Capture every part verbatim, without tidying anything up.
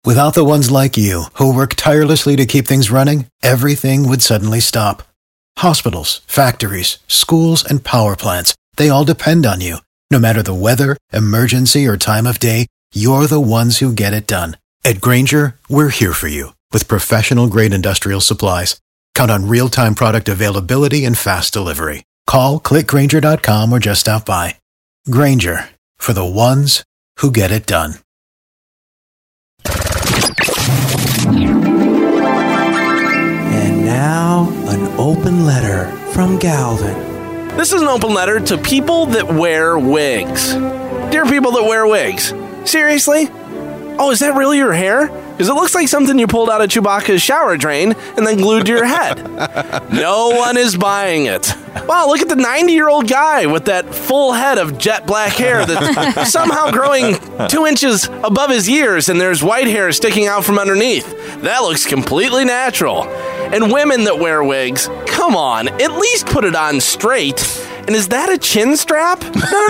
Without the ones like you, who work tirelessly to keep things running, everything would suddenly stop. Hospitals, factories, schools, and power plants, they all depend on you. No matter the weather, emergency, or time of day, you're the ones who get it done. At Grainger, we're here for you with professional-grade industrial supplies. Count on real-time product availability and fast delivery. Call, click Grainger dot com, or just stop by. Grainger, for the ones who get it done. And now, an open letter from Galvin. This is an open letter to people that wear wigs. Dear people that wear wigs, seriously? Oh, is that really your hair? Because it looks like something you pulled out of Chewbacca's shower drain and then glued to your head. No one is buying it. Wow, look at the ninety-year-old guy with that full head of jet black hair that's somehow growing two inches above his ears, and there's white hair sticking out from underneath. That looks completely natural. And women that wear wigs, come on, at least put it on straight. And is that a chin strap? No, no,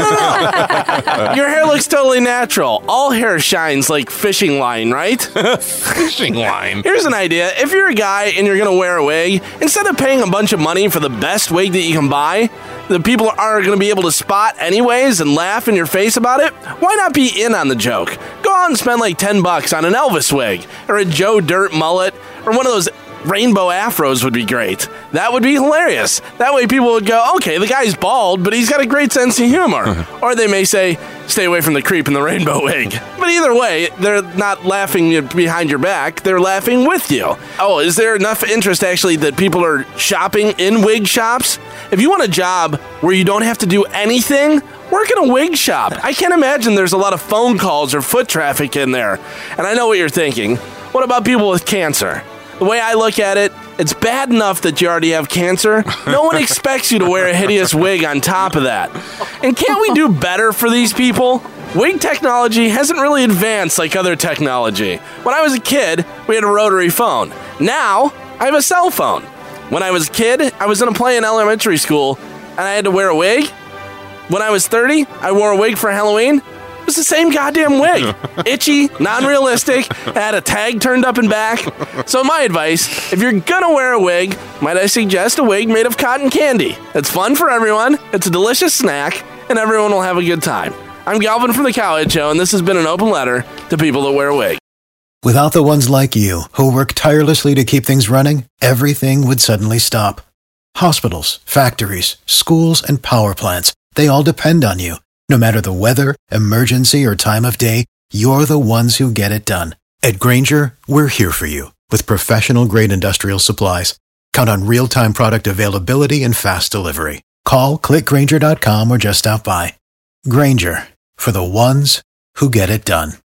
no, no. Your hair looks totally natural. All hair shines like fishing line, right? Fishing line. Here's an idea. If you're a guy and you're going to wear a wig, instead of paying a bunch of money for the best wig that you can buy, that people are going to be able to spot anyways and laugh in your face about it, why not be in on the joke? Go out and spend like ten bucks on an Elvis wig, or a Joe Dirt mullet, or one of those rainbow afros would be great. That would be hilarious. That way people would go, okay, the guy's bald, but he's got a great sense of humor. Or they may say, stay away from the creep in the rainbow wig. But either way, they're not laughing behind your back, they're laughing with you. Oh, is there enough interest actually that people are shopping in wig shops? If you want a job where you don't have to do anything, work in a wig shop. I can't imagine there's a lot of phone calls or foot traffic in there. And I know what you're thinking. What about people with cancer? The way I look at it, it's bad enough that you already have cancer. No one expects you to wear a hideous wig on top of that. And can't we do better for these people? Wig technology hasn't really advanced like other technology. When I was a kid, we had a rotary phone. Now, I have a cell phone. When I was a kid, I was in a play in elementary school, and I had to wear a wig. When I was thirty, I wore a wig for Halloween. It was the same goddamn wig. Itchy, non-realistic, had a tag turned up and back. So my advice, if you're gonna wear a wig, might I suggest a wig made of cotton candy. It's fun for everyone, it's a delicious snack, and everyone will have a good time. I'm Galvin from The Cowhead Show, and this has been an open letter to people that wear a wig. Without the ones like you, who work tirelessly to keep things running, everything would suddenly stop. Hospitals, factories, schools, and power plants, they all depend on you. No matter the weather, emergency, or time of day, you're the ones who get it done. At Grainger, we're here for you with professional-grade industrial supplies. Count on real-time product availability and fast delivery. Call, click Grainger dot com, or just stop by. Grainger, for the ones who get it done.